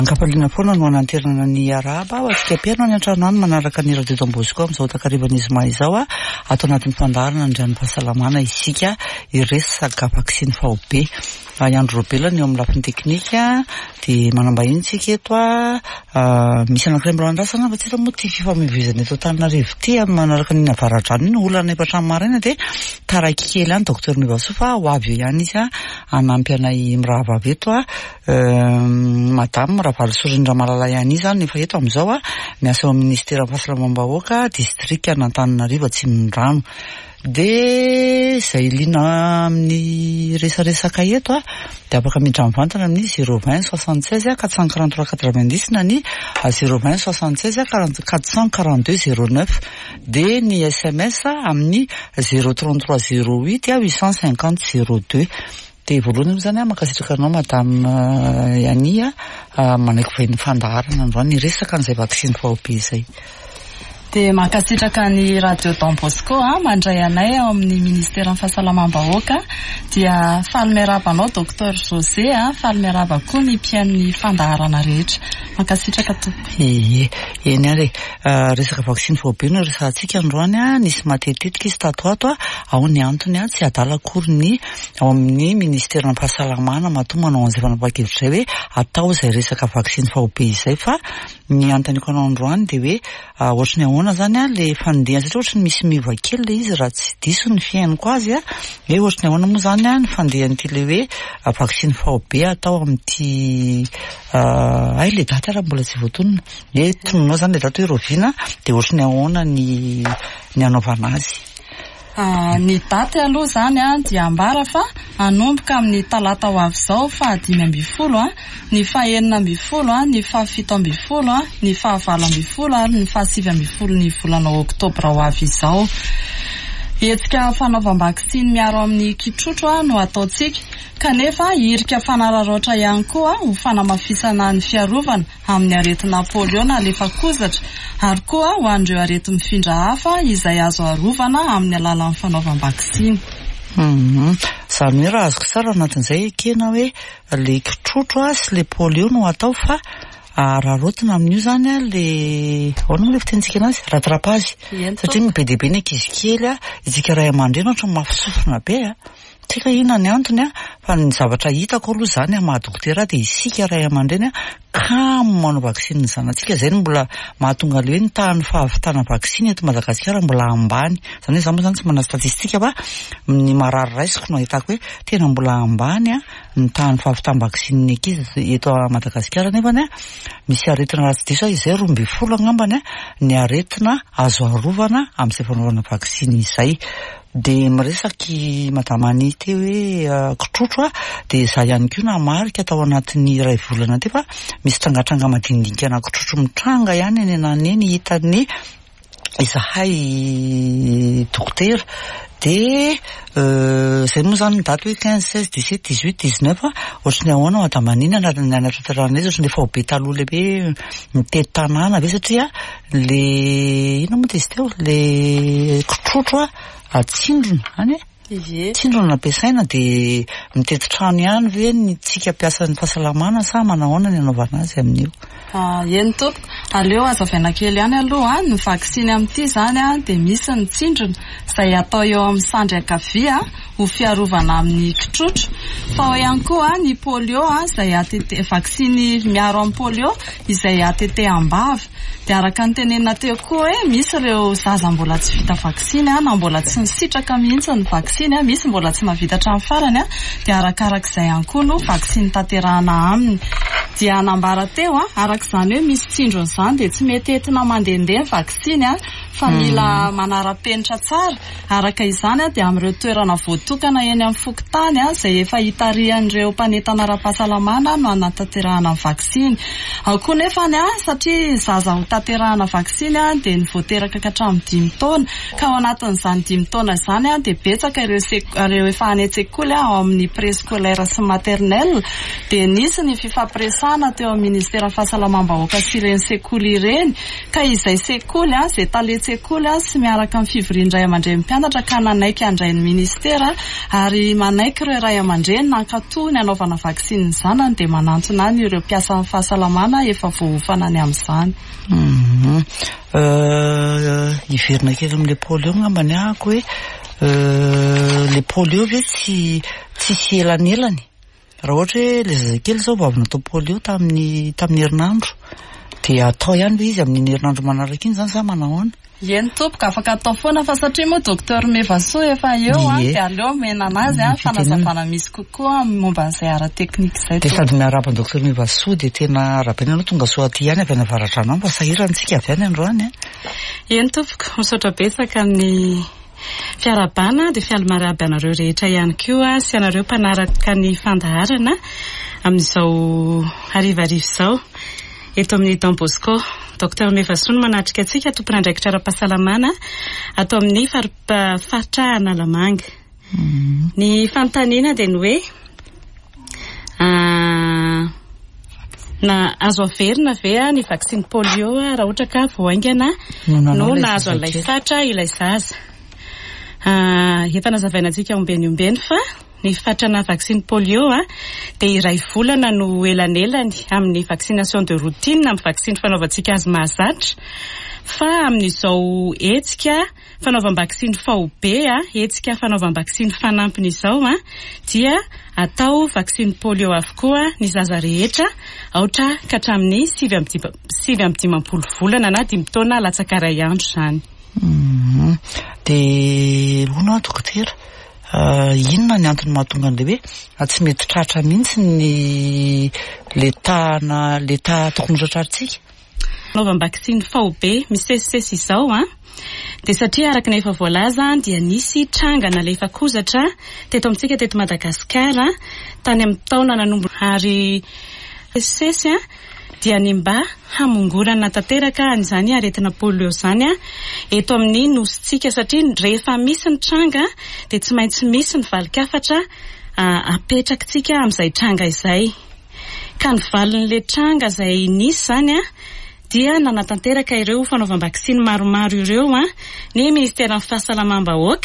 Ankapaliana foana no ananterana ny araba atsika piano any antrano any manaraka ny radio Don Bosco amin'izao takariban'izy izao ato anatin'ny fandaharana andrian'ny fahasalamana isika iresaka vaksiny fahobe. Andro Robelany eo amin'ny lafiny teknika dia manambahiny tsika eto misy anankiray mbola andrasana fa tsira moa tia fifamoivoizana eto Antananarivo ity amin'ny manaraka ny avaradrano iny olana efatra maraina dia taraiky kely any Docteur Nivaso fa ho avy ihany izy anampy anay miravavy eto madame Ravalo Sorindra Malala ihany izy nefa eto amin'izao miasa ao amin'ny ministera fahasalamam-bahoaka district Antananarivo Atsimondrano. De zay lina amin'ny resaresaka eto dia afaka miditra mivantana amin'ny 020 76 443 90 na ny 020 76 442 09 de ny SMS amin'ny 033 08 850 02. Dia voalohany zany makasitraka anao madame Yania manaiky vain'ny fandaharana androany resaka an'izay vaksiny fahobe izay. Dia mankasitraka ny radio Don Bosco mandray anay ao amin'ny ministera fahasalamam-bahoaka dia faly miarabanao Docteur José faly miaraba koa ny mpiain'ny fandaharana rehetra. Mankasitraka tompoko. Eny ary resaka vaksiny fahobe no resantsika androany nisy matetika izy tato ao ny antony tsy adala akory ny ao amin'ny ministera fahasalamana matoa manao an'izay fanapakevitra hoe atao izay resaka vaksiny fahobe izay fa ny antony ko anao androany dia hoe ohatrany ahoana zany le fandehana satria ohatrany misy miva kely le izy raha tsy diso ny fiainako azy hoe ohatrany ahoana moa zany ny fandehany ity le hoe vaksiny fahobe atao amin'ity le daty raha mbola tsy voatonona hoe tononao zany le daty hoe Rovina dia ohatrany ahoana ny anaovana azy. Ny daty aloha zany dia ambara fa anomboka amin'ny talata ho avy izao fa 5 ny 9 ny 7 ny 9 ary ny 7 ny volana Oktobra ho avy izao. Hetsika fanaovam-baksiny miaro amin'ny kitrotro no ataotsika kanefa irika fanararoatra ihany koa ho fanamafisana ny fiarovana amin'ny aretina polio na lefa kozatra ary koa ho an'ireo arety mifindra hafa izay azo arovana amin'ny alalan'ny fanaovam-baksiny. Zany hoe raha azoko tsara anatin'izay kena hoe le kitrotro sy le polio no atao fa raha rotina amin'io zany le ahoana le fitentsika anazy rattrapazy satria mibe dia be ny ankizy kely itsika ray aman-dreny ohatra mafisofina be tsika inona ny antony fa ny zavatra hitako aloha zany maha-dokotera dia isika ray aman-dreny kamo manao vaksiny ny zanatsika zay no mbola mahatonga le hoe ny tahan'ny fahavitana vaksiny eto Madagasikara mbola ambany zany hoe za moa zany tsy manana statistika fa ny marary raisiko no ahitako hoe tena mbola ambany ny tahan'ny fahavitana vaksiny ny ankizy eto Madagasikara nefa misy aretina raha tsy diso izay 12 angambany ny aretina azo arovana amin'izay fanaovana vaksiny izay. Dia miresaky madame Anita hoe kitrotro dia za ihany koa namarika tao anatin'ny iray volana ty fa misy trangatranga madinidinika na kitrotro mitranga ihany eny anany hitan'ny izahay dokotera dia zay moa zany ny daty hoe 15 16 17 18 19 ohatrany ahoana madame Anina ny anatratrarana izy ohatrany le fahobe taloha lehibe mitety tanàna ve satria le ina moa izy teo le kitrotro tsindrona any tsindrona ampiasaina dia mitety trano ihany ve ny tsika mpiasan'ny fahasalamana sa manahoana ny anaovana azy amin'io. Eny tompoko aleo azavaina kely ihany aloha ny vaksiny amin'ity zany dia misy ny tsindrona izay atao eo amin'ny sandry ankavia ho fiarovana amin'ny kitrotro fa ao ihany koa ny polio izay atete vaksiny miaro amin'ny polio izay atete ambava dia araka ny tenenina teo koa hoe misy ireo zaza mbola tsy vita vaksiny na mbola tsy nisitraka mihitsy ny vaksiny misy mbola tsy mahavita hatramin'ny farany dia arakarak'izay ihany koa no vaksiny tanterahana aminy dia anambara teo arak'izany hoe misy tsindrona izany dia tsy mety entina mandehandeha vaksiny fa mila manara-penitra tsara araka izany dia amin'ireo toerana voatokana eny amin'ny fokontany izay efa hitarihan'ireo mpanetana ara-pahasalamana no anatanterahana ny vaksiny. Ao koa nefany satria zaza ho tanterahana vaksiny dia ny voateraka hatramin'ny 5 taona ka ao anatin'izany 5 taona izany dia betsaka ireo efa any an-tsekoly ao amin'ny préscolaire sy maternelle dia nisy ny fifampiresahana teo amin'ny ministera fahasalamam-bahoaka sy ireny sekoly ireny ka izay sekoly izay tsekoly sy miaraka amin'ny fivorian-dray aman-dreny mpianatra ka nanaiky andrain'ny ministera ary manaiky ireo ray aman-dreny nankatoa ny anaovana vaksiny ny zanany dia manantona any ireo mpiasa amin'ny fahasalamana efa voafanany amin'izany. Iverina kely amin'le polio ngambany ahako hoe le polio ve tsy elanelany raha ohatra hoe le zazakely zao vao avy natao polio tamin'ny herinandro dia atao ihany ve izy amin'ny herinandro manaraka iny zany za manahoana? Eny tompoko afaka atao foana fa satria moa Docteur Mevaso efa eo dia aleo mena anazy fanazavana misy kokoa momba an'izay ara-teknika izay. Dia sady miarapa Docteur Mevaso dia tena arapaina aloha tonga soa aty ihany avy any avaratra anao mba sahirantsika avy any androany. Eny tompoko misaotra betsaka amin'ny fiarabana dia fialomaraby anareo rehetra ihany koa sy anareo mpanaraka ny fandaharana amin'izao harivariva izao eto amin'ny Don Bosco. Docteur Mevaso manatrika antsika tompona andraikitra ara-pahasalamana atao amin'ny faritra Analamanga. Ny fanontaniana dia ny hoe na azo averina ve ny vaksiny polio raha ohatra ka voaingana no nahazo an'ilay fatra ilay zaza. Efa nazavaina antsika ombeny fa ny fatrana vaksiny polio dia iray volana no elanelany amin'ny vaccination de routine amin'ny vaksiny fanaovantsika azy mahazatra fa amin'izao hetsika fanaovam-baksiny faobe hetsika fanaovam-baksiny fanampiny izao dia atao vaksiny polio avokoa ny zaza rehetra aotra ka hatramin'ny 7-15 volana na 5 taona latsakaray andro izany. Dia lona dokotera inona ny antony mahatonga an'ilay hoe tsy mety tratra mihitsy ny leta tokony tratrarintsika? Fanaovam-baksiny faobe misesisesy izao dia satria araka ny efa voalaza dia nisy trangana ilay fakozatra teto amintsika teto Madagasikara tany amin'ny taona nanombo ary sesy dia ny mba hamongorana tanteraka an'izany aretina polio izany eto amin'ny nositsika satria rehefa misy ny tranga dia tsy maintsy misy ny valikafatra apetrakitsika amin'izay tranga izay ka ny valin'ilay tranga izay nisy izany dia nanatanteraka ireo fanaovam-baksiny maromaro ireo ny Ministeran'ny Fahasalamam-bahoaka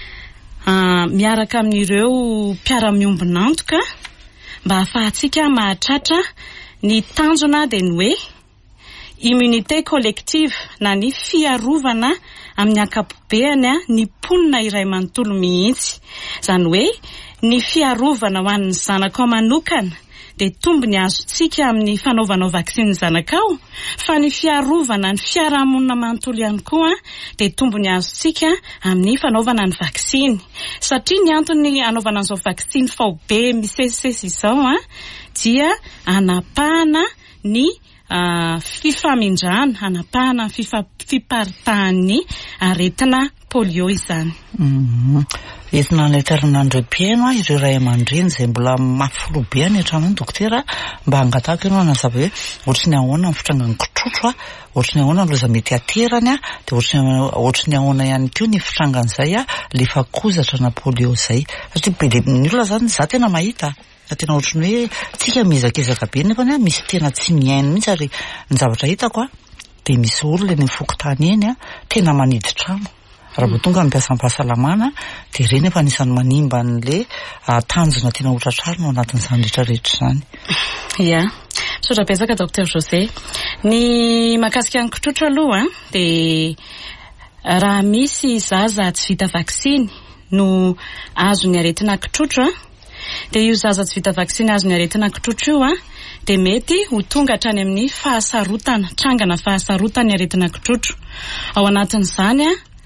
miaraka amin'ireo mpiara-miombona antoka mba ahafahantsika mahatratra ny tanjona dia ny hoe immunité collective na ny fiarovana amin'ny ankapobeany ny mponina iray manontolo mihitsy. Izany hoe ny fiarovana ho an'ny zanakao manokana dia tombony azontsika amin'ny fanaovanao vaksiny zanakao fa ny fiarovana ny fiarahamonina manontolo ihany koa dia tombony azontsika amin'ny fanaovana ny vaksiny satria ny antony anaovana an'izao vaksiny faobe misesisesy izao dia anapahana ny fifamindrana anapahana ny fiparitahan'ny aretina polio izany. Entina aneternandrem-piaino ireo ray aman-dreny izay mbola mafy be any hatramin'ny dokotera mba hangatahaka ianao anazava hoe ohatry ny ahoana ny fitrangany kitrotro ohatry ny ahoana ny loza mety aterany dia ohatry ny ahoana ihany koa ny fitrangan'izay le fakozatra na polio izay satria be dia ny olona zany za tena mahita tena ohatry ny hoe tsika miezakezaka be nefa misy tena tsy miaino mihitsy ary ny zavatra hitako dia misy olona ny fokotany eny tena manidy trano raha vao tonga mipiasa amin'ny fahasalamana dia ireny efa anisany manimba an'ilay tanjona tena hotratrarina ao anatin'izany rehetrarehetra izany. Ia, misaotra betsaka Docteur José. Ny mahakasika ny kitrotro aloha dia raha misy zaza tsy vita vaksiny no azo ny aretina kitrotro dia io zaza tsy vita vaksiny azo ny aretina kitrotro io dia mety ho tonga hatrany amin'ny fahasarotana, trangana fahasarotana ny aretina kitrotro. Ao anatin'izany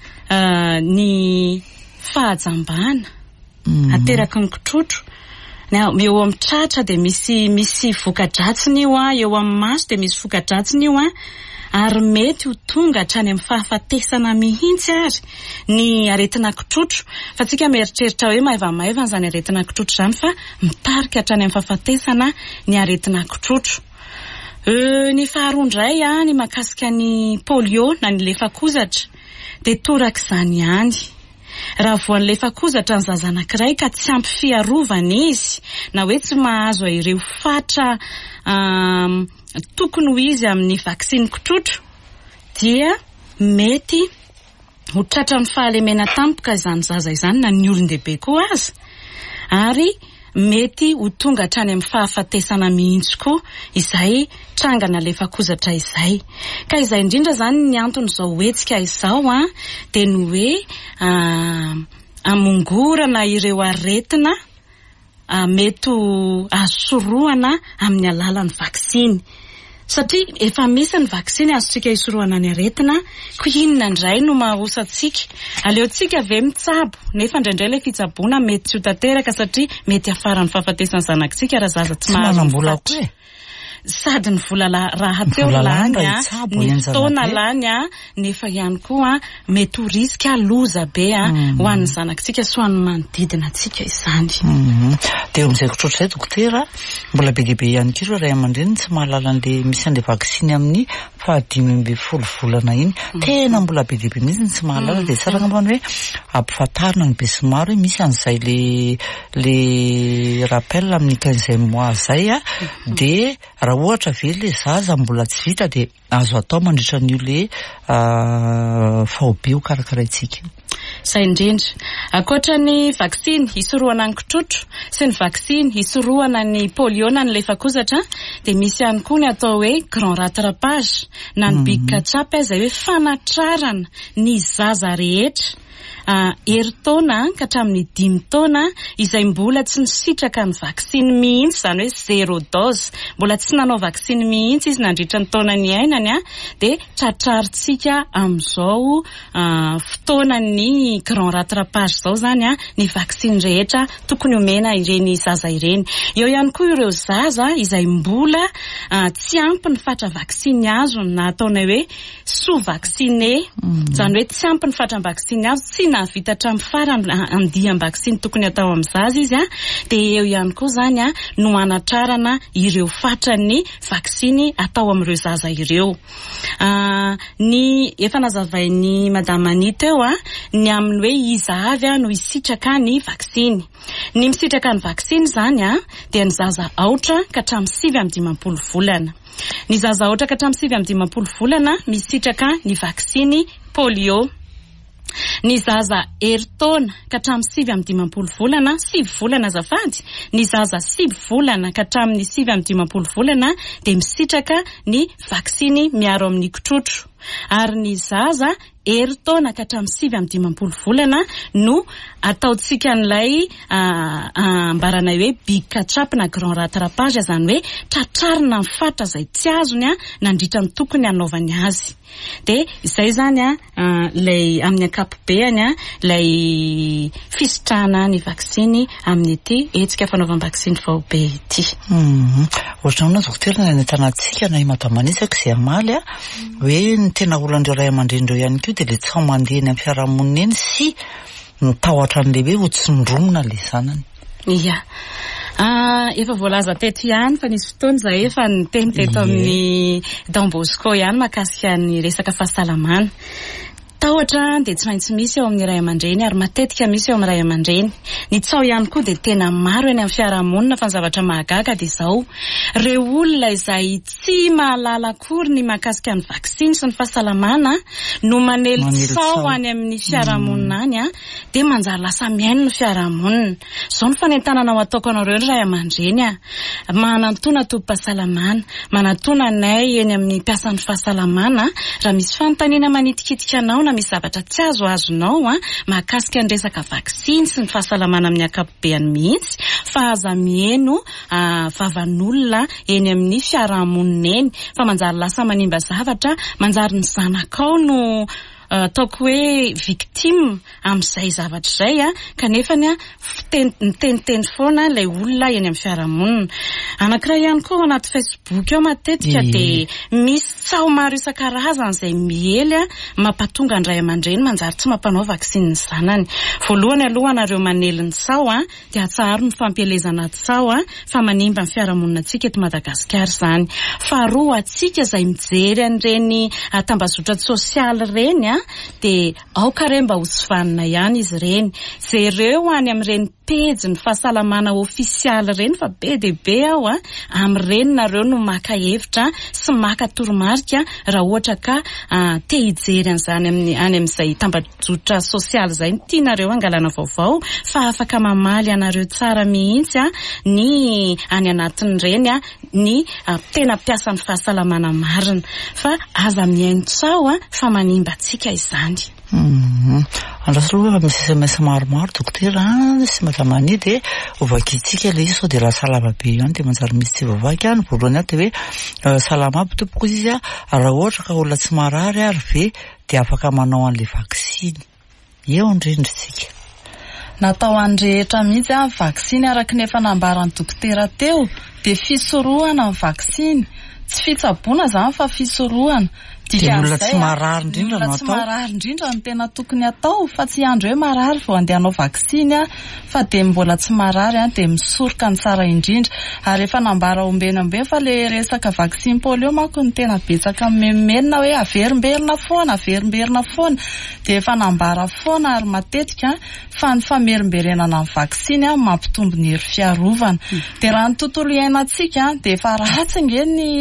ny fahajambana ateraka ny kitrotro eo amin'ny tratra dia misy voka-dratsiny io eo amin'ny maso dia misy voka-dratsiny io ary mety ho tonga hatrany amin'ny fahafatesana mihitsy ary ny aretina kitrotro fa tsika mieritreritra hoe maivamaivana izany aretina kitrotro izany fa mitarika hatrany amin'ny fahafatesana ny aretina kitrotro. Ny faharoa indray ny mahakasika ny polio na ny lefakozatra dia torak'izany ihany. Raha voan'ilay fakozatra ny zaza anankiray ka tsy ampy fiarovana izy na hoe tsy mahazo ireo fatra tokony ho izy amin'ny vaksiny kitrotro dia mety ho tratran'ny fahalemena tampoka izany zaza izany na ny olon-dehibe koa aza ary mety ho tonga hatrany amin'ny fahafatesana mihitsy koa izay trangana lefa kozatra izay ka izay indrindra zany ny antony izao hetsika izao dia ny hoe amongorana ireo aretina mety asoroana amin'ny alalan'ny vaksiny satria efa misy ny vaksiny azontsika hisoroana ny aretina ko inona indray no mahosantsika aleontsika ave mitsabo nefa indraindray le fitsaboana mety tsy ho tanteraka satria mety afaran'ny fahafatesana zanakitsika raha zaza tsy mahazo sady ny vola raha teo lany ny fotoana lany nefa ihany koa mety ho riska loza be ho an'ny zanakitsika sy ho an'ny manodidina atsika izany dia amin'izay kotrotra izay dokotera mbola be dia be ihany koa ireo ray aman-dreny tsy mahalala an'le misy an'le vaksiny amin'ny 5-10 volana iny tena mbola be dia be mihitsy tsy mahalala dia tsara ngambany hoe ampifantarina ny be sy maro hoe misy an'izay le rappel amin'ny 15e mois zay dia raha ohatra ve le zaza mbola tsy vita dia azo atao mandritra an'io le fahobe ho karakaraintsika zay indrindra akoatra ny vaksiny hisoroana ny kitrotro sy ny vaksiny hisoroana ny polio na ny lefa kozatra dia misy ihany koa ny atao hoe grand rattrapage na ny big catch-up izay hoe fanatrarana ny zaza rehetra eritaona ka hatramin'ny 5 taona izay mbola tsy nisitraka ny vaksiny mihitsy zany hoe 0 dose mbola tsy nanao vaksiny mihitsy izy nandritra ny taona ny ainany dia tratraritsika amin'izao fotoana ny grand rattrapage zao zany ny vaksiny rehetra tokony omena ireny zaza ireny eo ihany koa ireo zaza izay mbola tsy ampy ny fatra vaksiny azo na ataona hoe sous vacciné zany hoe tsy ampy ny fatra vaksiny azo tsy navita hatramin'ny farany andiam vaksiny tokony atao amin'ny zaza izy dia eo ihany koa zany no anatrarana ireo fatran'ny vaksiny atao amin'ireo zaza ireo ny efa nazavain'ny madame Anita eo ny amin'ny hoe iza avy no hisitraka ny vaksiny ny misitraka ny vaksiny zany dia ny zaza aotra ka hatramin'ny 9-12 volana ny zaza aotra ka hatramin'ny 9-12 volana misitraka ny vaksiny polio ny zaza eritaona ka hatramin'ny 7-12 volana 7 volana azafady ny zaza 7 volana ka hatramin'ny 7-12 volana dia misitraka ny vaksiny miaro amin'ny kitrotro ary ny zaza eritaona ka hatramin'ny 7-12 volana no ataotsika n'ilay ambaranay hoe big catch-up na grand rattrapage zany hoe tratrarina ny fatra izay tsy azony nandritra ny tokony anaovany azy dia izay zany lay amin'ny ankapobeny lay fisitrahana ny vaksiny amin'ny ity etsika fanaovam-vaksiny fahobe ity ohatra aminao dokotera ny tanatsika na madame Anita izay amaly hoe ny tena olandreo ray aman-dreny ihany koa dia le tsy mandeha ny amin'ny fiarahamonina eny sy mitahotra an'lehibe ho tsy ndromona le zanany ia efa voalaza teto ihany fa nisy fotoana zay efa niteny teto amin'ny Don Bosco ihany mahakasika ny resaka fahasalamana tahotra dia tsy maintsy misy eo amin'ny ray aman-dreny ary matetika misy eo amin'ny ray aman-dreny ny tsao ihany koa dia tena maro eny amin'ny fiarahamonina fa ny zavatra mahagaga dia izao ireo olona izay tsy mahalala akory ny mahakasika ny vaksiny sy ny fahasalamana no manely tsao any amin'ny fiarahamonina any dia manjary lasa miaino ny fiarahamonina izao ny fanentanana ho ataoko anareo ny ray aman-dreny manantona tobim-pahasalamana manantona nay eny amin'ny mpiasan'ny fahasalamana raha misy fanontaniana manitikitika anao na misy zavatra tsy azo azonao mahakasika ny resaka vaksiny sy ny fahasalamana amin'ny ankapobeny mihitsy fa aza mihaino vavan'olona eny amin'ny fiarahamonina eny fa manjary lasa manimba zavatra manjary ny zanakao no ataoko hoe victime amin'izay zavatra izay kanefa niteniteny foana ilay olona eny amin'ny fiarahamonina anankiray ihany koa anaty Facebook eo matetika dia misy tsao maro isan-karazany izay miely mampatonga ny ray aman-dreny manjary tsy mampanao vaksiny ny zanany voalohany aloha anareo manely ny tsao dia atsaharo ny fampielezana tsao fa manimba ny fiarahamonina antsika eto Madagasikara izany faharoa atsika izay mijery an'ireny tambazotra sosialy ireny dia aoka re mba ho tsy vanina ihany izy ireny jereo any amin'ireny pejy ny fahasalamana ofisialy reny fa be de be ao amin'ireny nareo no maka hevitra sy maka toromarika raha ohatra ka te hijery an'izany any amin'izay tambazotra sosialy zay tianareo angalana vaovao fa afaka mamaly anareo tsara mihitsy ny any anatin'ireny ny tena piasan'ny fahasalamana marina fa aza miaintsao fa manimba antsika izany. Andrasaloha misy SMS maromaro dokotera sy madamani de ovakitsika le izy de raha salama be ihany de manjary misy tsy vavaky any voalohany de hoe salama aby tompoko izy raha ohatra ka olona tsy marary ary ve de afaka manao an'le vaksiny eo indrindritsika natao andrehetra mihitsy vaksiny araka nefa nambaran'ny dokotera teo de fisorohana ny vaksiny tsy fitsaboana zany fa fisorohana olona tsy marary indrindra no atao marary indrindra no tena tokony atao fa tsy andro hoe marary vao andeha hanao vaksiny fa de mbola tsy marary de misoroka ny tsara indrindra ary efa nambara ombenambe fa le resaka vaksiny polio manko ny tena betsaka memenina hoe averimberina foana de efa nambara foana ary matetika fa ny famerimberenana ny vaksiny mampitombo ny hery fiarovana de raha ny tontolo iainantsika de efa ratsy nge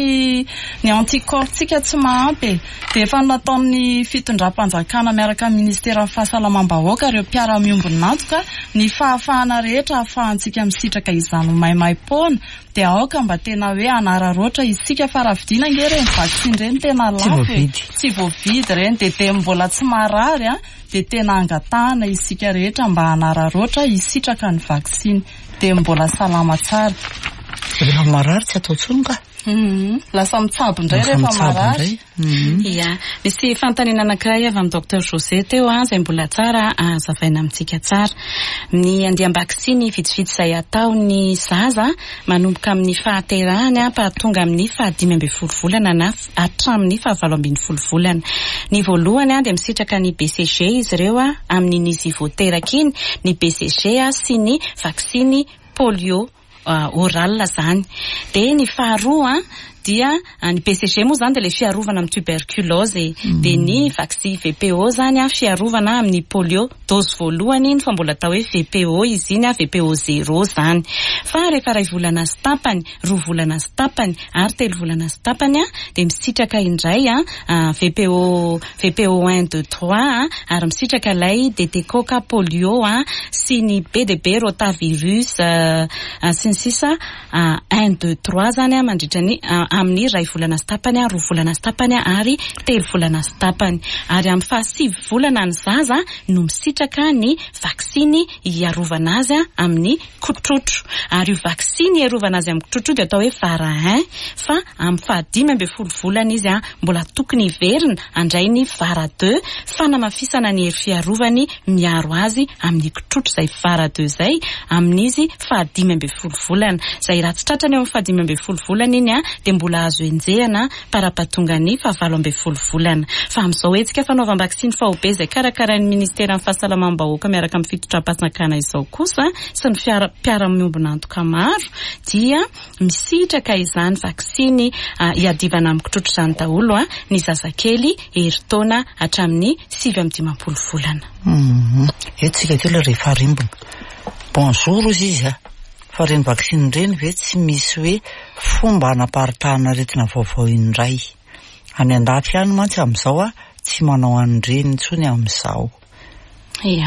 ny anticorpsika tsy mahampy de efa nataon'ny fitondram-panjakana miaraka amin'ny ministera fahasalamam-bahoaka ireo mpiara-miombona antoka ny fahafahana rehetra ahafahantsika misitraka izany maimaimpona de aoka mba tena hoe anararoatra isika fa raha vidina nge reny vaksiny reny tena lafo tsy voavidy reny de mbola tsy marary de tena angatahana isika rehetra mba anararoatra isitraka ny vaksiny de mbola salama tsara rehefa marary tsy atao tsonga lasa mitsabo indray rehefa marary ia misy fantanina anankiray avy amin'ny docteur José teo izay mbola tsara azavaina amintsika tsara ny andiam-baksiny vitsivitsy izay ataony zaza manomboka amin'ny fahaterahany pahatonga amin'ny 15 volana na hatramin'ny 19 volana ny voalohany dia misitraka ny BCG izy ireo amin'ny nizivoteraky ny BCG sy ny vaksiny polio oral zany de ny faharoa dia ny BCG moa zany de le fiarovana amin'ny tuberculose de ny vaksiny VPO zany fiarovana amin'ny polio dose voalohany fa mbola atao hoe VPO izy iny VPO 0 zany fa rehefa 2 volana sy tapany 2 volana sy tapany ary 3 volana sy tapany de misitraka indray VPO 1 2 3 ary misitraka lay DT-Coca polio sy ny BDB rotavirus sy ny sisa 1 2 3 zany mandritra ny amin'ny 2 volana sy tapany 2 volana sy tapany ary 3 volana sy tapany ary amin'ny 5 volana ny zaza no misitraka ny vaksiny iarovana azy amin'ny kotrotro ary io vaksiny iarovana azy amin'ny kotrotro dia atao hoe vara 1 fa amin'ny 15 volana izy mbola tokony iverina andray ny vara 2 fanamafisana ny hery fiarovany miaro azy amin'ny kotrotro zay vara 2 zay amin'izy 15 volana zay raha tsy tratrany eo amin'ny 15 volana iny de mbola azo enjehana para-pahatonga ny 17 volana fa amin'izao etsika fanaovam-baksiny fahobe zay karakaran'ny ministera amin'ny fahasalamam-bahoaka miaraka amin'ny fitotram-pasakana izao kosa sy ny mpiara-miombona antoka maro dia misitraka izany vaksiny iadivana amin'ny kotrotro izany daholo ny zazakely herintaona hatramin'ny 15 volana etsika teo le rehefa rimbona bonjour izy fa reny vaksiny reny ve tsy misy hoe fomba anaparitahana retina vaovao indray any andafy ihany mantsy amin'izao tsy manao an'ireny intsony amin'izao ia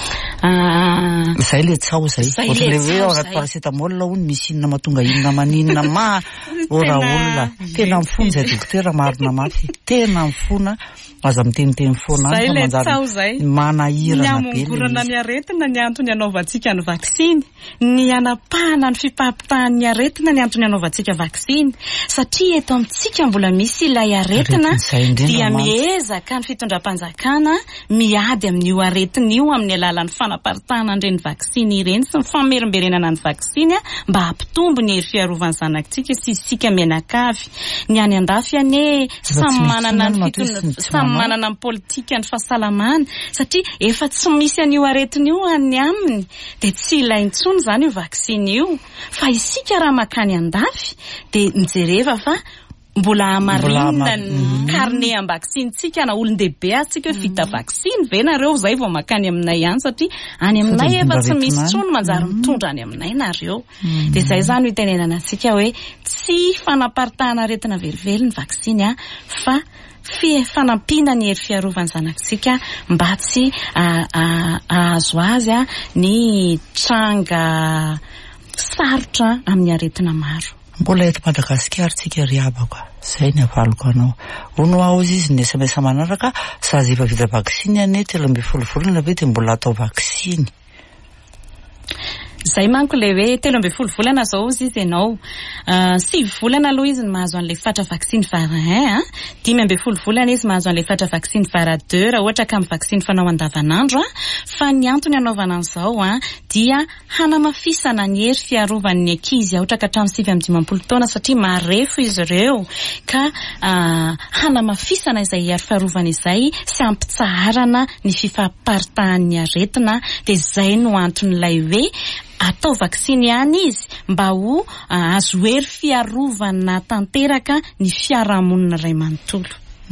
zay le tsao zay ohatra le hoe ao anaty paracetamol hono misy inona mahatonga inona maninona ora olona tena mifony zay dokotera marina mafy tena mifona aza miteniteny foana zay le tsao zay manahirana be amongorana ny aretina ny antony anaovantsika ny vaksiny ny anapahana ny fipampitahan'ny aretina ny antony anaovantsika vaksiny satria eto amintsika mbola misy ilay aretina dia miezaka ny fitondram-panjakana miady amin'io aretina io amin'ny alalan'ny fanaparitahana an'ireny vaksiny ireny sy ny famerimberenana ny vaksiny mba hampitombo ny hery fiarovany zanakitsika sy isika mianakavy ny any andafy ane samy manana ny politika ny fahasalamana satria efa tsy misy an'io aretina io any aminy de tsy ilaintsony zany io vaksiny io fa isika raha makany andafy de mijereva fa mbola amarinina ny carnet am-vaksintsika na olon-dehibe atsika hoe vita vaksiny ve nareo zay vao makany aminay ihany satria any aminay efa tsy misy tsony manjary mitondra any aminay nareo dia izay zany itenenana antsika hoe tsy fanaparitahana aretina velively ny vaksiny fa fanampiana ny hery fiarovany zanakitsika mba tsy ahazo azy ny tranga sarotra amin'ny aretina maro. Mbola eto Madagasikara tsika ry abako zay ny avaloko anao ono aozy izy ny SMS manaraka sazy efa vita vaksiny ane 13 volana ve dia mbola atao vaksiny zay manko le hoe 13 volana zao izy ianao 6 volana aloha izy mahazo an'ilay fatra vaksiny varin 12 volana izy mahazo an'ilay fatra vaksiny vara 2 raha ohatra ka amin'ny vaksiny fanao andavanandro fa ny antony anaovana an'izao dia hanamafisana ny hery fiarovan'ny ankizy ohatra ka hatramin'ny 15 taona satria marefo izy ireo ka hanamafisana izay hery fiarovana izay sy ampitsaharana ny fifampaharitahan'ny aretina dia izay no anton'ilay hoe atao vaksiny ihany izy mba ho azo hery fiarovana tanteraka ny fiarahamonina iray manontolo.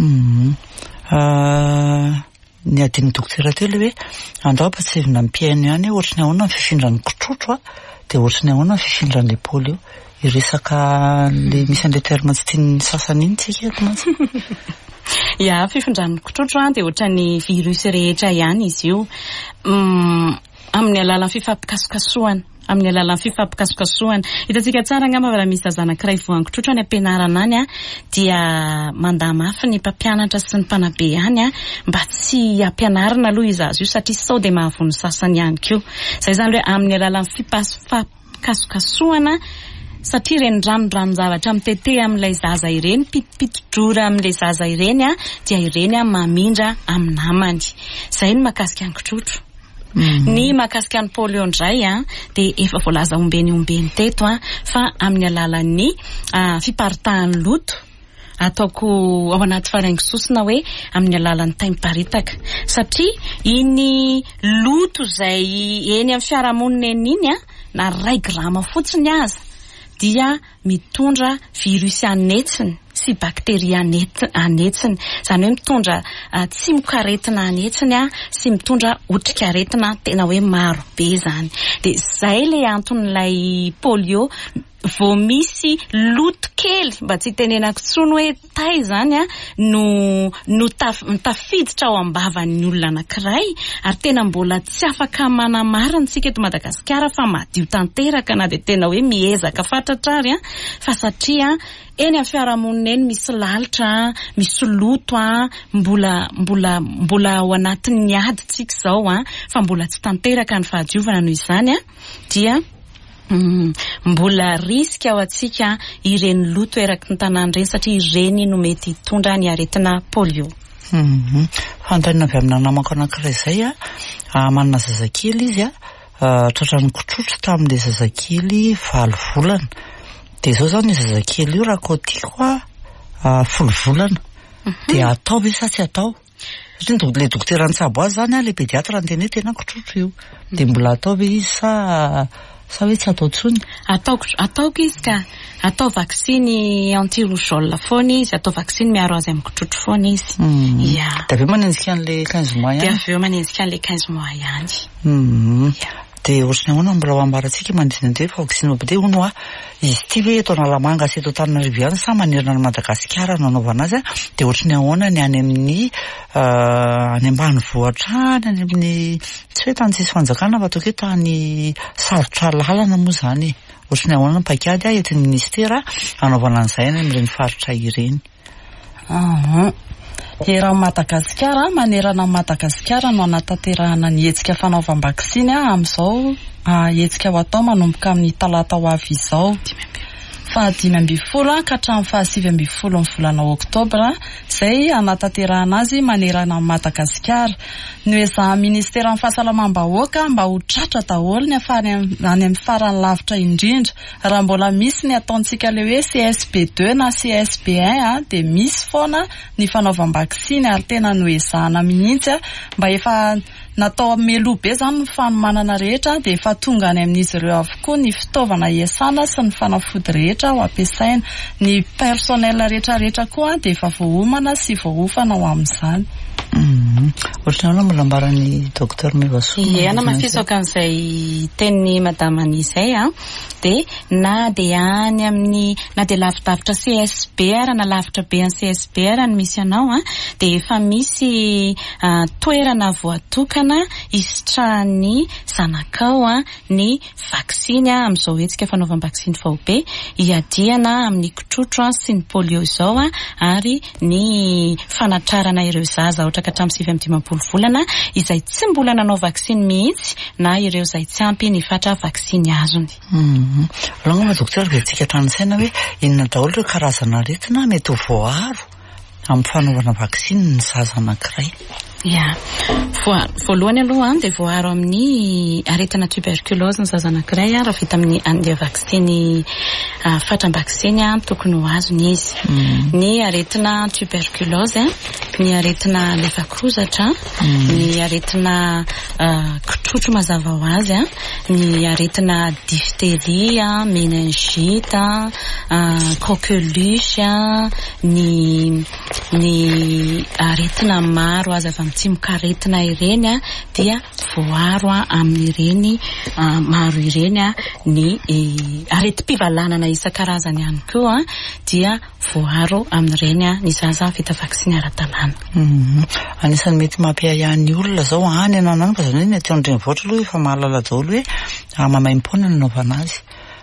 Ny adiny dokotera teo le hoe andao ampatsevina ny mpiaino ihany ohatrany ahoana ny fifindran'ny kitrotro dia ohatrany ahoana ny fifindran'ilay polio iresaka le misy an'ilay terme tsy tian'ny sasany iny tsika eto mantsy. Ya, fifindran'ny kitrotro dia ohatran'ny virus rehetra ihany izy io amin'ny alalan'ny fifampikasokasohana hitantsika tsara angamba raha misy zanak'iray voankitrotro any ampianarana any dia mandamafy ny mpampianatra sy ny mpanabe any mba tsy ampianarana aloha izy azy io satria sao dia mahavony sasany ihany koa izay zany hoe amin'ny alalan'ny fifampikasokasohana satria ireny ranon-zavatra mitete amin'ilay zaza ireny pitipitodrora amin'ilay zaza ireny dia ireny mamindra amin'ny namany izay ny mahakasika ny kitrotro. Ny mahakasika ny polio indray dia efa voalaza ombeny teto fa amin'ny alalan'ny fiparitahan'ny loto ataoko ao anaty faraingososina hoe amin'ny alalan'ny taim-paritaka satria iny loto izay eny amin'ny fiarahamonina iny na 1 grama fotsiny aza dia mitondra virus anetsiny sy bakteria anetsiny izany hoe mitondra tsimokaretina anetsiny sy mitondra otrikaretina tena hoe maro be zany dia izay ilay anton'ilay polio vao misy loto kely mba tsy tenenako tsony hoe tay zany no tafiditra ao ambavan'ny olona anankiray ary tena mbola tsy afaka manamarina tsika eto Madagasikara fa madio tanteraka na dia tena hoe miezaka fatratra ary fa satria eny amin'ny fiarahamonina eny misy lalitra misy loto mbola ao anatin'ny ady tsika zao fa mbola tsy tanteraka ny fahadiovana noho izany dia mbola riska ao atsika ireny loto eraky ny tanàna ireny satria ireny no mety hitondra ny aretina polio. Fantanina avy amina namako anankiray izay manana zazakely izy tratran'ny kitrotro tamin'ilay zazakely 9 volana dia izao zao ny zazakely io raha kotiako 10 volana dia atao ve sa tsy atao satria le dokotera nitsabo azy zany le pediatra ny teny hoe tena kitrotro io dia mbola atao ve izy sa hoe tsy atao tsony? Ataoko izy ka atao vaksiny anti-rougeole foana izy atao vaksiny miaro azy amin'ny kitrotro foana izy. Dia aveo manenjika an'ilay 15 mois ihany? Dia aveo manenjika an'ilay 15 mois ihany. Dia ohatrany ahoana mbola ho ambaratsika mandrina hoe vaksiny dia hono izy ity hoe eto Analamanga sy eto Antananarivo ihany sa manerana ny Madagasikara no anaovana azy dia ohatrany ahoana ny any amin'ny any ambanivohitra any amin'ny tsy hoe tany tsisy fanjakana fa ataoko hoe tany sarotra lalana moa zany ohatrany ahoana ny pakady entin'ny ministera anaovana an'izay any amin'ireny faritra ireny. Eran'ny Madagasikara manerana Madagasikara no anatanterahana ny hetsika fanaovam-baksiny amin'izao hetsika ho atao manomboka amin'ny talata ho avy izao 15 ka hatramin'ny 17 ny volana oktobra izay anatanterahana azy manerana Madagasikara no ezahan'ny ministera ny fahasalamam-bahoaka mba ho tratra daholo ny any amin'ny farany lavitra indrindra raha mbola misy ny ataontsika le hoe CSP2 na CSP1 dia misy foana ny fanaovam-baksiny ary tena no ezahana mihitsy mba efa natao meloa be zany ny fanomanana rehetra dia efa tonga any amin'izy ireo avokoa ny fitaovana iasana sy ny fanafody rehetra ho ampiasaina. Ny personnel rehetrarehetra koa dia efa voaomana sy voaofana ho amin'izany. Ohatrany mbola ambarany Dr Mevasoa. Ana mafisaka an'izay tenin'ny madama an'izay dia na dia any amin'ny na dia lavidavitra CSBR na lavitra be any CSBR ny misy anao dia efa misy toerana voatokana isitrahan'ny zanakao ny vaksiny amin'izao hetsika fanaovam-vaksiny VB iadiana amin'ny kitrotro sy ny polio izao ary ny fanatrarana ireo zaza ohatra ka hatramin'ny 7-10 volana izay tsy mbola nanao vaksiny mihitsy na ireo izay tsy ampy ny fatra vaksiny azony. Alongany dokotera dia tsika tranosaina hoe inona daholo ireo karazana aretina mety ho voaharo amin'ny fanaovana vaksiny ny zaza anankiray. Voalohany aloha dia voaharo amin'ny aretina tuberculose ny zaza anankiray raha vita amin'ny andeha vaksiny fatram-baksiny tokony ho azony izy. Ny aretina tuberculose, ny aretina lefakozatra, ny aretina kitrotro mazava ho azy, ny aretina diphtérie, meningite, coqueluche, ny aretina maro azy avy tsimokaretina ireny dia voaharo amin'ireny maro ireny ny areti-pivalanana isan-karazany ihany koa dia voaharo amin'ireny ny zaza vita vaksiny ara-dalàna. Anisany mety mampiayan'ny olona zao any ananany fa zany hoe ny aty andrenivohitra aloha efa mahalala daholo hoe mamaim-poana ny naovana azy.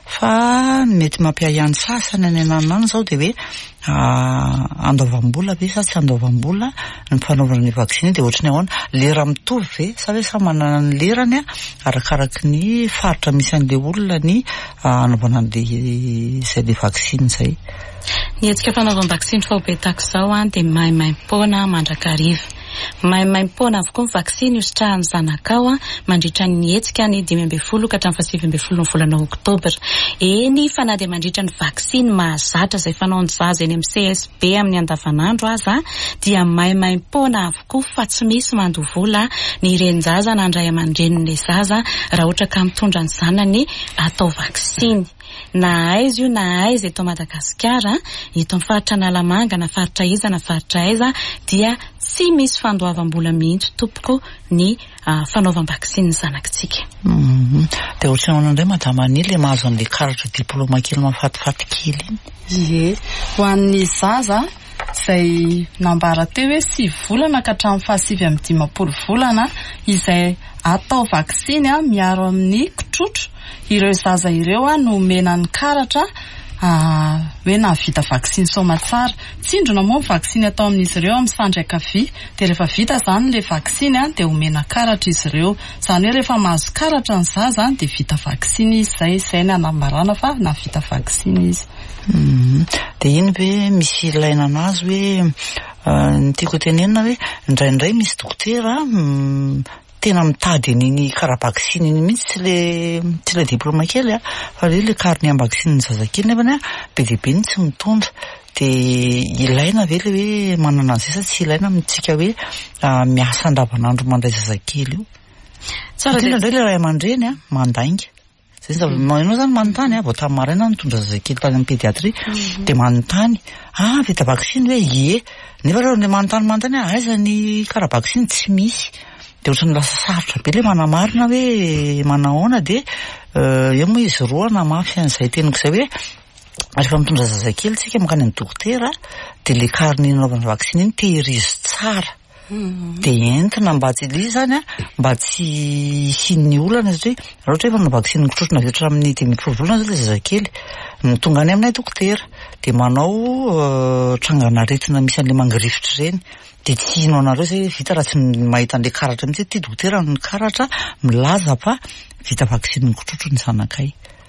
Fa mety mampiayan'ny sasany any ananany zao dia hoe andoavam-bola ve sa tsy andoavam-bola ny fanaovana ny vaksiny dia ohatrany ahoana lera mitovy ve sa hoe samy manana ny lerany arakaraky ny faritra misy an'ilay olona ny anaovana an'izay le vaksiny izay. Ny hetsika fanaovam-vaksiny VB tahaka izao dia maimaim-poana mandrakariva. Maimaim-poana avokoa ny vaksiny hositrahan'ny zanakao mandritra ny hetsika ny 12 ka hatramin'ny 17 ny volana Oktobra. Eny fa na dia mandritra ny vaksiny mahazatra izay fanaon'ny zaza eny amin'ny CSB amin'ny andavanandro aza dia maimaim-poana avokoa fa tsy misy mandovola ny renin-jaza na andray aman-drenin'ilay zaza raha ohatra ka mitondra ny zanany atao vaksiny. Na aiza io na aiza eto Madagasikara, eto amin'ny faritra Analamanga na faritra iza na faritra aiza dia tsy misy fandoavam-bola mihitsy tompoko ny fanaovam-vaksiny zanakitsika. Dia ohatrany ahoana indray madama an'ilay mahazo an'ilay karatra diplôma kely mahafatifaty kely iny? Ho an'ny zaza izay nambara teo hoe 9 volana ka hatramin'ny 7-10 volana izay atao vaksiny miaro amin'ny kitrotro. Ireo zaza ireo no menany karatra hoe navita vaksiny somatsara. Tsindrona moa vaksiny atao amin'izy ireo amin'ny Sandriakavia dia rehefa vita zany le vaksiny dia omena karatra izy ireo. Zany hoe rehefa mahazo karatra ny zaza dia vita vaksiny izy izay ny anambarana fa navita vaksiny izy. Dia iny hoe misy ilaina anazy hoe ny tiako tenenina hoe indraindray misy dokotera tena mitady niny kara-vaksiny iny mihitsy tsy le diplôma kely fa le kariny am-vaksiny ny zazakely nefany be dia be ny tsy mitondra. Dia ilaina ve le hoe manana an'izay sa tsy ilaina amintsika hoe miasa andavanandro mandray zazakely io? Tsara dia indray le ray aman-dreny mandainga. Zay manao zany manontany vao tamin'ny maraina nitondra zazakely tany amin'ny pédiatrie dia manontany vita vaksiny hoe ie nefa raha le manontany aiza ny kara-vaksiny tsy misy. Dia ohatrany lasa sarotra be le manamarina hoe manahoana dia eo moa izy roa na mafy an'izay teniko izay hoe rehefa mitondra zazakely tsika mankany amin'ny dokotera dia le kariny naovana vaksiny iny tehirizy tsara dia entina mba tsy le zany mba tsy hisian'ny olana satria raha ohatra hoe manao vaksiny kitrotro navitra amin'ny 10 volana zao le zazakely tonga any aminay dokotera dia manao trangana aretina misy an'ilay mangirifitra ireny. Dia tsy hino anareo izay vita raha tsy mahita an'ilay karatra mihitsy ty dokotera ny karatra milaza fa vita vaksiny ny kitrotro ny zanakay.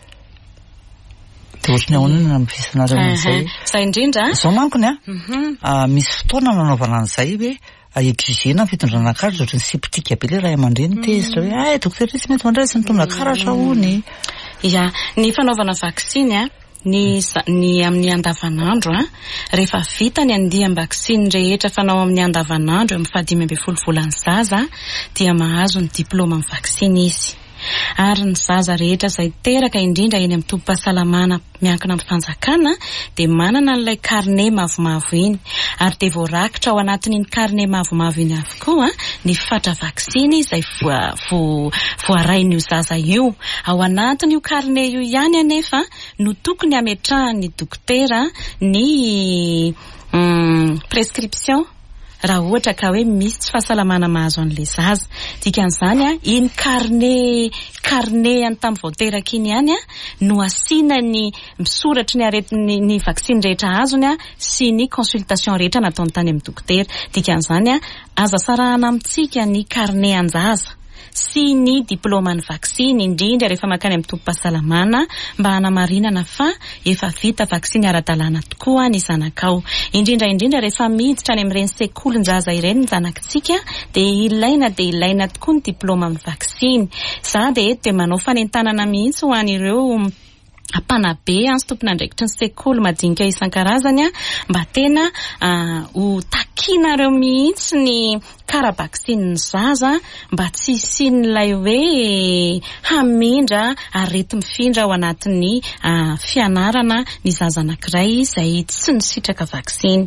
Dia ohatrany ahoana ny fisanareo an'izay? Izay indrindra izao mankony misy fotoana nanaovana an'izay hoe exigena fitondrana karatra ohatrany septika be le ray aman-dreny tezitra hoe dokotera tsy mety mandray tsy nitondra karatra hono. Ny fanaovana vaksiny ny amin'ny andavanandro rehefa vita ny andiam-vaksiny rehetra fanao amin'ny andavanandro amin'ny 5 volana zaza dia mahazo ny diplôma amin'ny vaksiny izy. Ary ny zaza rehetra izay teraka indrindra eny amin'ny tobim-pahasalamana miankina amin'ny fanjakana dia manana n'ilay carnet mavomavo iny, ary dia voarakitra ao anatin'iny carnet mavomavo iny avokoa ny fatra vaksiny izay voarain'io zaza io. Ao anatin'io carnet io ihany anefa no tokony ametrahan'ny dokotera ny prescription raha ohatra ka hoe misy tsy fahasalamana mahazo an'ilay zaza. Dikan'izany iny carnet any tamin'ny voateraka iny ihany no asiana ny misoratry ny aretin'ny ny vaksiny rehetra azony sy ny consultation rehetra nataony tany amin'ny dokotera. Dikan'izany aza sarahana amintsika ny carnet an-jaza sy ny diplôma ny vaksiny indrindra rehefa makany amin'ny tobim-pahasalamana mba hanamarinana fa efa vita vaksiny ara-dalàna tokoa ny zanakao. Indrindra rehefa miditra any amin'ireny sekoly-njaza ireny ny zanakitsika dia ilaina tokoa ny diplôma ny vaksiny. Za dia eto dia manao fanentanana mihitsy ho an'ireo ampanabe sy tompon'andraikitry ny sekoly madinika isan-karazany mba tena ho takianareo mihitsy ny karabaksiny ny zaza mba tsy isian'ilay hoe hamindra arety mifindra ao anatin'ny fianarana ny zaza anankiray izay tsy nisitraka vaksiny.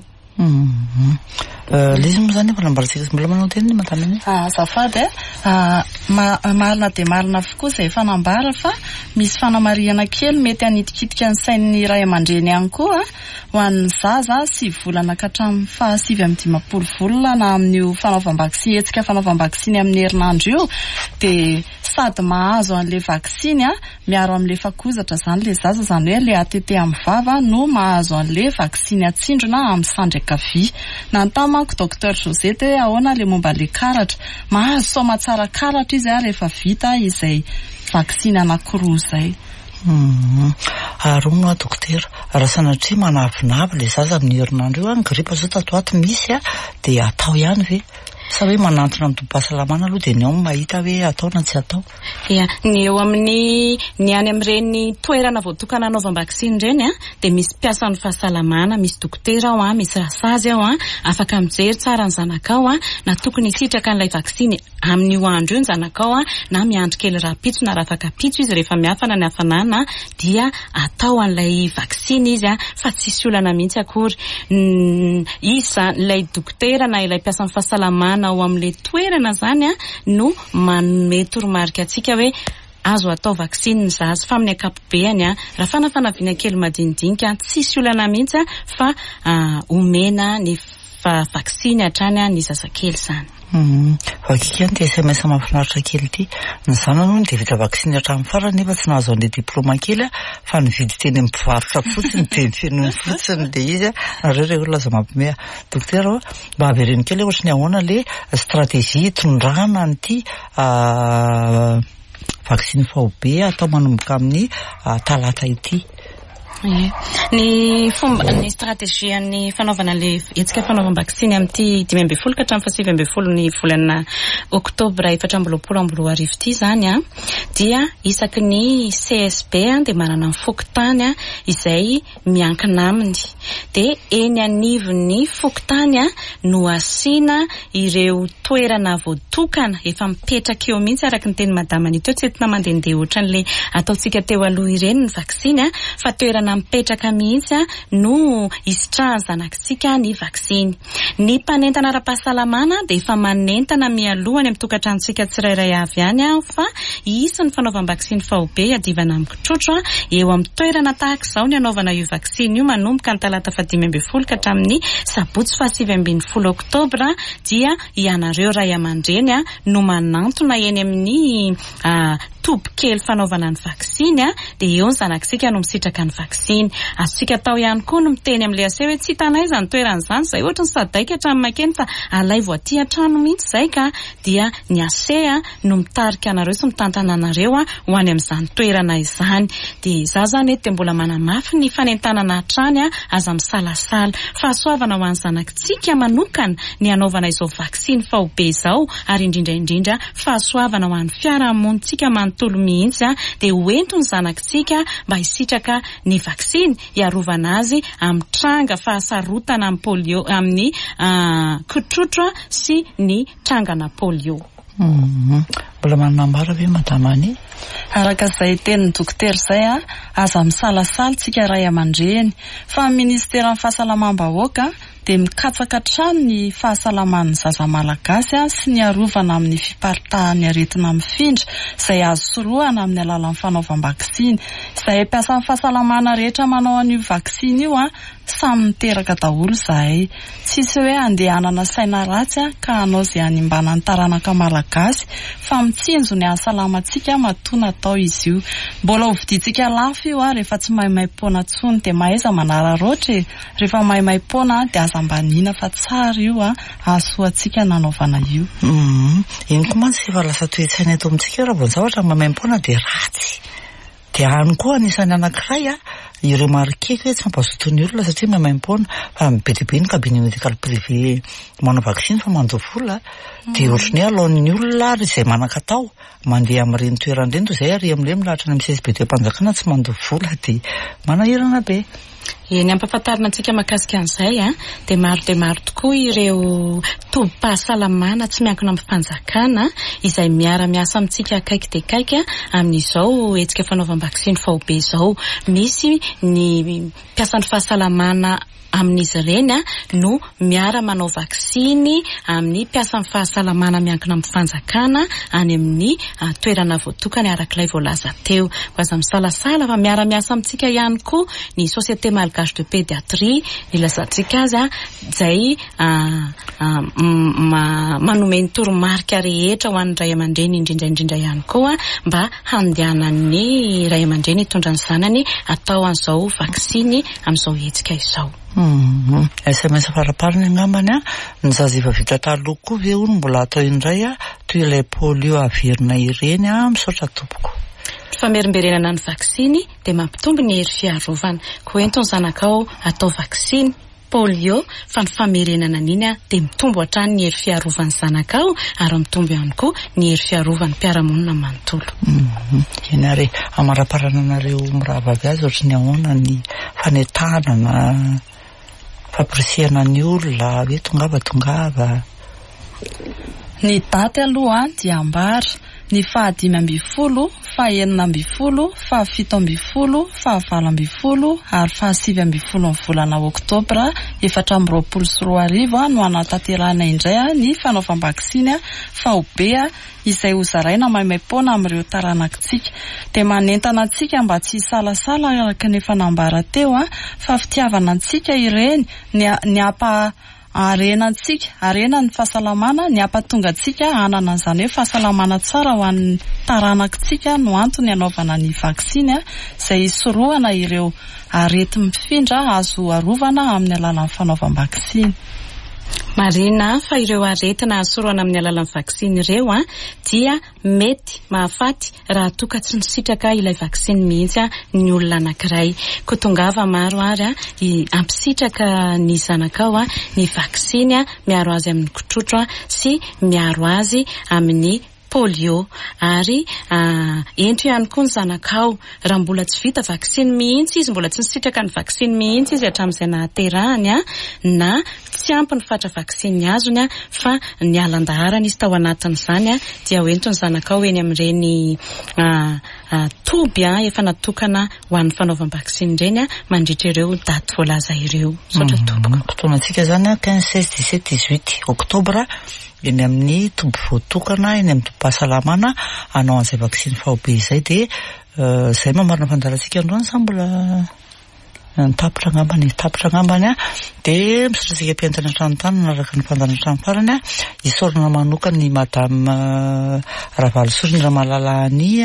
Lizy moa zany fanamboarantsika mbola manao teny matanany azafady marina dia marina avokoa izay fanambara fa misy fanamariana kely mety hanidikitika ny sain'ny ray aman-dreny ihany koa ho an'ny zaza 7 volana ka hatramin'ny 7-15 volana na amin'io fanaovam-baksiny hetsika fanaovam-baksiny amin'ny herinandro io dia sady mahazo an'ilay vaksiny miaro amin'ilay fakozatra zany ilay zaza, zany hoe ilay ATT amin'ny vava no mahazo an'ilay vaksiny atsindrona amin'ny sandrakavy. Nantamako Dr Josette hoe ahoana ilay momba ilay karatra, mahazo soma tsara karatra izy rehefa vita izay vaksiny anankiroa izay. Arono dokotera, raha sanatria manavinavy ilay zaza amin'ny herinandro io gripa zao tato ato misy dia atao ihany ve? Sa hoe manantona amin'ny tobim-pahasalamana aloha dia ny ao mahita hoe atao na tsy atao? Ny eo amin'ny ny any amin'ireny toerana voatokana anaovam-baksiny ireny dia misy mpiasan'ny fahasalamana, misy dokotera ao misy rasazy ao afaka mijery tsara ny zanakao na tokony hisitraka an'ilay vaksiny amin'io andro io ny zanakao na miandry kely rapitso na raha afaka pitso izy rehefa miafana ny hafanana dia atao an'ilay vaksiny izy fa tsy isy olana mihitsy akory. Izy ilay dokotera na ilay mpiasan'ny fahasalamana ao amin'ilay toerana zany no manome toromarika atsika hoe azo atao vaksiny ny zaza, fa amin'ny ankapobeny raha fanafanaviana kely madinidinika tsy isy olana mihitsy fa omena ny vaksiny hatrany ny zazakely zany. Vakika ny SMS mahafinaritra kely ity. Ny zanany dia vita vaksiny hatramin'ny farany nefa tsy nahazo an'ilay diplôma kely fa nividy teny amin'ny mpivarotra fotsiny dia feno fotsiny dia izy nareo olona za mampime dokotera mba avereny kely ohatra ny ahoana ilay stratégie tondrana an'ity vaksiny faobe atao manomboka amin'ny talata ity. Ny fomba ny stratégie ny fanaovana le etsika fanaovam-baksiny amin'ity 12 ka hatramin'ny 17 ny volana oktobra 2024 ity zany dia isaky ny CSB dia manana fokotany izay miankina aminy dia eny anivon'ny fokotany no asiana ireo toerana voatokana efa mipetraka eo mihitsy araka ny teny madama ny teo tsy entina mandehandeha ohatran'le ataontsika teo aloha ireny ny vaksiny fa toerana mipetraka mihitsy no isitrahan'ny zanakitsika ny vaksiny. Ny mpanentana ara-pahasalamana dia efa manentana mialohany amin'ny tokantranontsika tsirairay avy ihany fa isy ny fanaovam-baksiny faobe adivana amin'ny kitrotro eo amin'ny toerana tahaka izao ny anaovana io vaksiny io manomboka ny talata 15 ka hatramin'ny sabotsy 17 oktobra dia ianareo ray aman-dreny no manantona eny amin'ny toby kely fanaovana ny vaksiny dia eo ny zanakitsika no misitraka ny vaksiny. Azontsika atao ihany koa no miteny amin'ilay ase hoe tsy hitanay izany toerana izany izay ohatra ny sadaika hatramin'ny makeny fa alay voaty hatrano mihitsy izay ka dia ny ase no mitarika anareo sy mitantana anareo ho any amin'izany toerana izany. Dia za zany eto dia mbola manamafy ny fanentanana hatrany aza misalasala fahasoavana ho an'ny zanakitsika manokana ny anaovana izao vaksiny faobe izao ary indrindra fahasoavana ho an'ny fiarahamonitsika manontolo mihitsy dia hoento ny zanakitsika mba hisitraka ny vaksiny iarovana azy amin'ny tranga fahasarotana amin'ny polio, amin'ny kitrotra sy ny trangana polio. Mbola manambara ve madamany? Araka izay tenin'ny dokotera izay aza misalasala tsika ray aman-dreny fa ministeran'ny fahasalamam-bahoaka dia mikatsaka trano ny fahasalaman'ny zaza malagasy sy ny arovana amin'ny fiparitahan'ny aretina mifindra izay azo sorohana amin'ny alalan'ny fanaovam-baksiny. Izay mpiasa amin'ny fahasalamana rehetra manao an'io vaksiny io samy miteraka daholo izahay. Tsisy hoe andehanana saina ratsy ka hanao izay hanimbana ny taranaka malagasy fa mitsinjo ny ahasalamantsika matoa natao izy io. Mbola hovidintsika lafo io rehefa tsy maimai-poana tsony dia mahaiza manararaotra rehefa maimai-poana dia aza mbanina fa tsara io ahasoantsika nanaovana io. Iny koa mantsy efa lasa toe-tsaina eto amintsika raha vao zavatra maimai-poana dia ratsy. Dia any koa anisany anankiray ireo marikeko hoe tsy mampazoto ny olona satria maimai-poana fa be dia be ny cabinet médical privé manao vaksiny fa mandoa vola dia ohatrany hoe alaon'ny olona ary izay manan-katao mandeha amin'ireny toeran'ireny toy izay ary amin'ireny milahatra ny misesy be dia mpanjakana tsy mandoa vola dia manahirana be. Ny ampafantarina antsika mahakasika an'izay dia maro tokoa ireo tobim-pahasalamana tsy miankina amin'ny fanjakana izay miara-miasa amintsika akaiky dia akaiky amin'izao hetsika fanaovam-baksiny faobe izao. Misy ny mpiasan'ny fahasalamana amin'izy ireny no miara manao vaksiny amin'ny mpiasan'ny fahasalamana miankina amin'ny fanjakana any amin'ny toerana voatokany arak'ilay voalaza teo. Aza misalasala fa miara-miasa amintsika ihany koa ny Société Malgache de Pédiatrie ilazantsika azy izay manome ny toromarika rehetra ho an'ny ray aman-dreny indrindra ihany koa mba handehanan'ny ray aman-dreny hitondra ny zanany atao an'izao vaksiny amin'izao hetsika izao. SMS faraparany angambany ny zaza efa vita taloha koa ve hono mbola atao indray toy ilay polio averina ireny misaotra tompoko. Famerimberenana ny vaksiny dia mampitombo ny hery fiarovana. Koa entony zanakao atao vaksiny polio fa ny famerenana an'iny dia mitombo hatrany ny hery fiarovan'ny zanakao ary mitombo ihany koa ny hery fiarovan'ny mpiara-monina manontolo. Eny ary amaraparana anareo miravavy azy ohatry ny ahoana ny fanentanana fampirisihana ny olona hoe tongava. Ny daty aloha dia ambara ny 5-12, 6-12, 7-12, 8-12 ary 7-12 ny volana Oktobra 2024 no anatanterahana indray ny fanaovam-baksiny faobe izay hozaraina maimai-poana amin'ireo taranakitsika. Dia manentana antsika mba tsy salasala araka ny efa nambara teo fa fitiavana antsika ireny ny arena ny fahasalamana ny ampatonga antsika hanana an'izany hoe fahasalamana tsara ho an'ny taranakitsika no antony anaovana ny vaksiny izay sorohana ireo arety mifindra azo arovana amin'ny alalan'ny fanaovam-baksiny. Marina fa ireo aretina sorohana amin'ny alalan'ny vaksiny ireo dia mety mahafaty raha toka tsy nisitraka ilay vaksiny mihitsy ny olona anankiray. Koa tongava maro ary ampisitraka ny zanakao ny vaksiny miaro azy amin'ny kitrotro sy miaro azy amin'ny polio ary entry ihany koa ny zanakao raha mbola tsy vita vaksiny mihitsy izy, mbola tsy nisitraka ny vaksiny mihitsy izy hatramin'izay nahaterahany na tsy ampy ny fatra vaksiny azony fa ny alan-daharany izy tao anatin'izany dia hoentony zanakao eny amin'ireny toby efa natokana ho an'ny fanaovam-baksiny ireny mandritra ireo daty voalaza ireo. Saotra tompoko. Fotoanantsika zany 15, 16, 17, 18 Oktobra eny amin'ny toby voatokana eny amin'ny tobi-pahasalamana hanao an'izay vaksiny faobe izay dia izay mamarina fandarantsika androany sa mbola tapitra angambany dia misaotra mpiantana tranontany naraka ny mpandanatra farany isorana manoka ny madame Ravalosoriny Ramalalany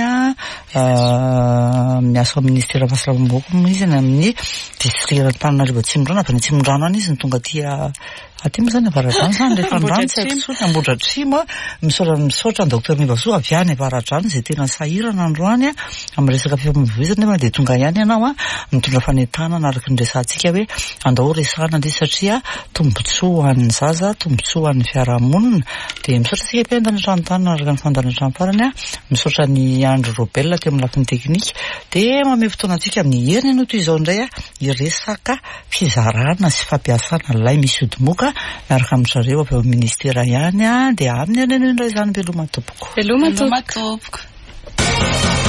miasa ao ministera fahasalamam-bahoaka izy amin'ny district Antananarivo Atsimondrano avy any Atsimondrano any izy ny tonga tia aty moa zany avaradrano zany rehefa andrano tsy haiko tsony Ambohidratrimo misaotra ny docteur Mivasoa avy any avaradrano izay tena sahirana androany amin'ny resaka fifamoivoizana nefa dia tonga ihany ianao mitondra fanentanana araka ny resantsika hoe andao resahana ilay satria tombotsoa ho an'ny zaza, tombotsoa ho an'ny fiarahamonina. Dia misaotra sika mpiandana tranotanana araka ny fandana trano farany misaotra ny Andro Robel teo amin'ny lafiny teknika. Dia mame fotoana antsika amin'ny heriny ianao toy izao indray iresaka fizarana sy fampiasana lay misy odimoka miaraka amin'zareo avy ao amin'ny ministera ihany dia amin'ny anena indray izany veloma tompoko. Veloma tompoko.